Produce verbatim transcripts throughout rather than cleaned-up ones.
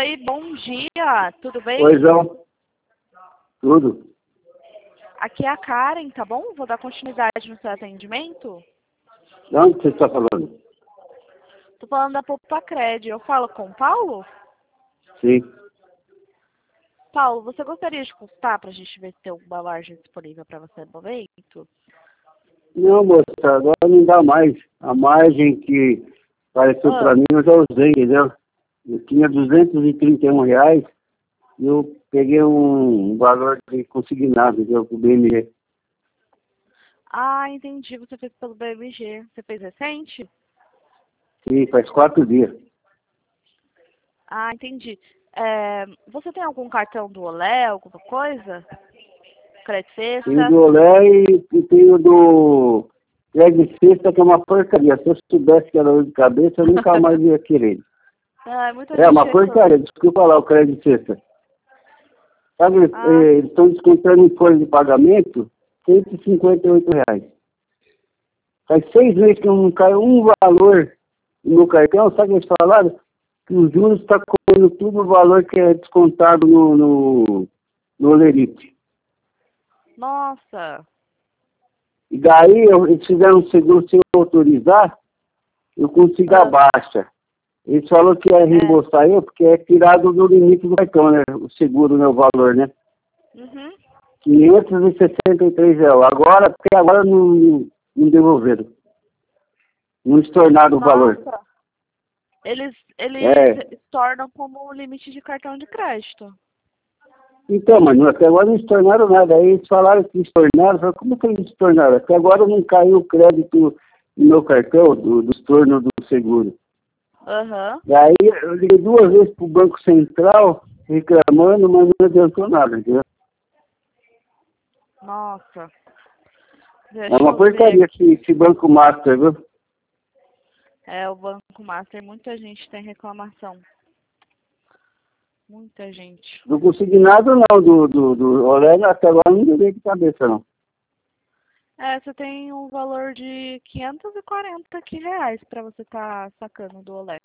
Oi, bom dia, tudo bem? Oi, João. Tudo? Aqui é a Karen, tá bom? Vou dar continuidade no seu atendimento. De onde você está falando? Tô falando da Popacred. Eu falo com o Paulo? Sim. Paulo, você gostaria de consultar pra gente ver se tem alguma margem disponível para você no momento? Não, moça, agora não dá mais. A margem que apareceu Ah. para mim eu já usei, entendeu? Eu tinha duzentos e trinta e um reais e eu peguei um valor de consignado, entendeu? Pro B M G. Ah, entendi. Você fez pelo B M G. Você fez recente? Sim, faz quatro dias. Ah, entendi. É, você tem algum cartão do Olé, alguma coisa? Crédito Tenho Sexta? do Olé e, e tenho do Crédito Sexta, que é uma porcaria. Se eu soubesse que era dor de cabeça, eu nunca mais ia querer. Ah, muita É gente uma reclama. porcaria, desculpa lá o Crédito Sexta. Sabe, Ah. eh, eles estão descontando em folha de pagamento cento e cinquenta e oito reais. Faz seis meses que não cai um valor no meu cartão, sabe o que eles falaram? Que os juros estão comendo tudo o valor que é descontado no, no, no Olerite. Nossa. E daí eu, eles fizeram um seguro sem eu autorizar, eu consigo a Ah. baixa. Eles falaram que ia reembolsar eu, porque é tirado do limite do cartão, né? O seguro, né? O valor, né? Uhum. quinhentos e sessenta e três reais. Agora, até agora não, não devolveram. Não estornaram o valor. Nossa. Eles, eles É. tornam como o limite de cartão de crédito. Então, mas não- até agora não estornaram nada. Aí eles falaram que estornaram. Eu falei, como que eles estornaram? Até agora não caiu o crédito no meu cartão, do, do estorno do seguro. Aham. E aí eu liguei duas vezes pro Banco Central reclamando, mas não adiantou nada, entendeu? Nossa. É Deixa uma eu ver porcaria aqui. esse, esse Banco Master, viu? É, o Banco Master, muita gente tem reclamação. Muita gente. Do consignado não, do, do, do Olé até agora não deu dor de cabeça, não. É, você tem um valor de quinhentos e quarenta aqui reais pra você estar sacando do Olé.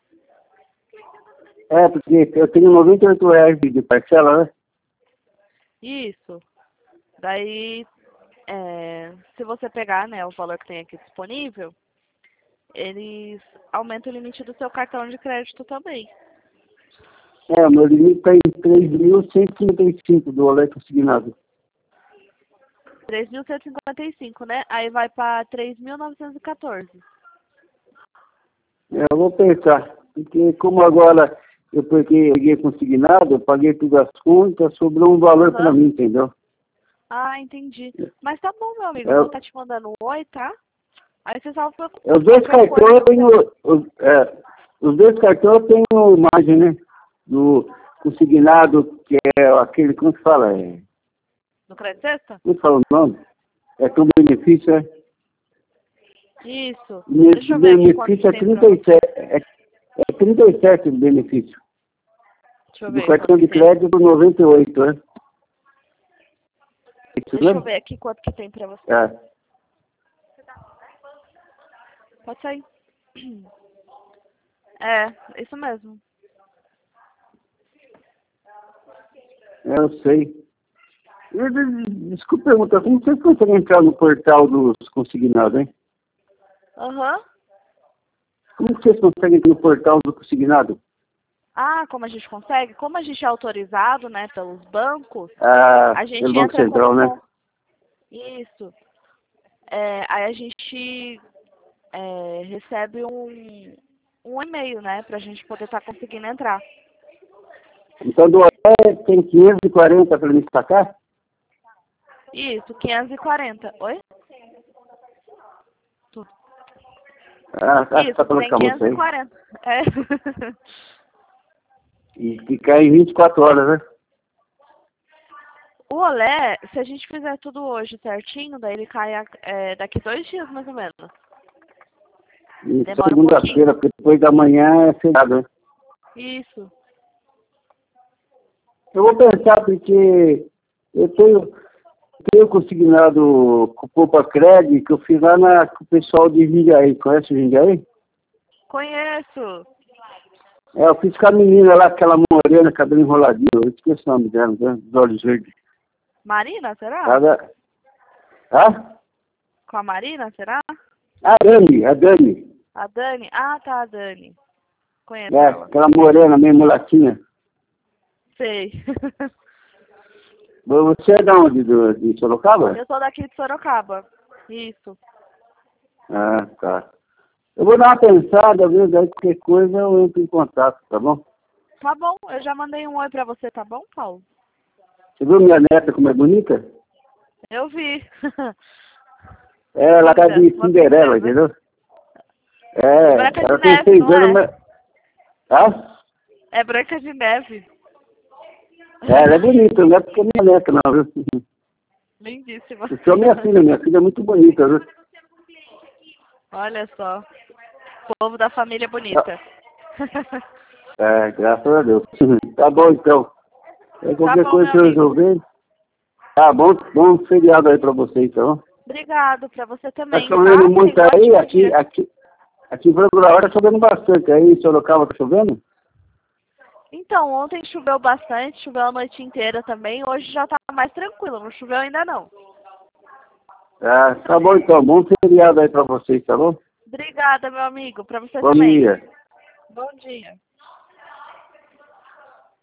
É, porque eu tenho noventa e oito reais de, de parcela, né? Isso. Daí, é, se você pegar, né, o valor que tem aqui disponível, eles aumentam o limite do seu cartão de crédito também. É, o meu limite está em três mil cento e cinquenta e cinco do Olé consignado. três mil cento e cinquenta e cinco, né? Aí vai para três mil novecentos e quatorze. É, eu vou pensar, porque como agora eu peguei, peguei consignado, eu paguei todas as contas, sobrou um valor para Aham. mim, entendeu? Ah, entendi. Mas tá bom, meu amigo. É, Eu vou estar te mandando um oi, tá? Aí você salva é, os dois qualquer cartões coisa. eu tenho, os, é, os dois cartões eu tenho imagem, né? Do consignado, que é aquele, como que fala? É, No Crédito Sexta? como que fala o nome? É com benefício, é? Isso. O Deixa eu ver aqui quanto benefício é tem pra trinta e você. sete, é, é trinta e sete o benefício. Deixa eu Do ver cartão quanto que de tem. crédito noventa e oito, né? Isso Deixa eu mesmo? ver aqui quanto que tem pra você. É. Pode sair. É, isso mesmo. É, eu sei. Eu, des- desculpa perguntar, como vocês conseguem entrar no portal dos consignados, hein? Aham. Como que vocês conseguem entrar no portal do consignado? Ah, como a gente consegue? Como a gente é autorizado, né, pelos bancos, Ah, a gente pelo Banco entra como... Central, né? con- Isso. É, aí a gente é, recebe um, um e-mail, né, pra gente poder estar conseguindo entrar. Então, do Olé tem quinhentos e quarenta para me sacar? Isso, quinhentos e quarenta. Oi? Tu- Ah, acho que Isso, tá falando tem com a moça quinhentos e aí. quarenta. É. E que cai em vinte e quatro horas, né? O Olé, se a gente fizer tudo hoje certinho, daí ele cai a- é, daqui dois dias mais ou menos. E Demora um pouquinho. segunda-feira, porque depois da manhã é feriado, né? Isso. Eu vou pensar porque eu tenho, tenho consignado com o Poupa Cred que eu fiz lá na, com o pessoal de Jundiaí. Conhece o Jundiaí? Conheço. É, eu fiz com a menina lá, aquela morena, cabelo enroladinho, eu esqueci o nome dela, né? Dos olhos verdes. Marina, será? Cada... Hã? Com a Marina, será? A Dani, a Dani. A Dani? Ah, tá, a Dani. Conheço É, ela. aquela morena, meio mulatinha. Sei. Você é de onde? Do, de Sorocaba? Eu sou daqui de Sorocaba. Isso. Ah, tá. Eu vou dar uma pensada, viu? Daí qualquer coisa eu entro em contato, tá bom? Tá bom, eu já mandei um oi pra você, tá bom, Paulo? Você viu minha neta como é bonita? Eu vi. É, ela tá Linda, de uma Cinderela, princesa. entendeu? É, Branca de ela tem Neve, seis não anos, é? mas... Hã? É Branca de Neve. É, ela é bonita, não é porque é minha neta, não, viu? Lindíssima. Eu sou minha filha, minha filha é muito bonita, viu? Olha só. Povo da família bonita. É, graças a Deus. Tá bom, então. É, Tá qualquer bom, coisa meu que eu amigo. resolver. Tá bom, bom feriado aí pra você, então. Obrigado pra você Tá também, chovendo tá? muito Tenha um aí, ótimo aqui, dia. aqui, aqui em Franco da Hora tá chovendo bastante. Aí em Sorocaba tá chovendo? Então, ontem choveu bastante, choveu a noite inteira também. Hoje já tá mais tranquilo, não choveu ainda não. Ah, tá bom então, bom feriado aí pra vocês, tá bom? Obrigada, meu amigo. Pra você Bom também. dia. Bom dia.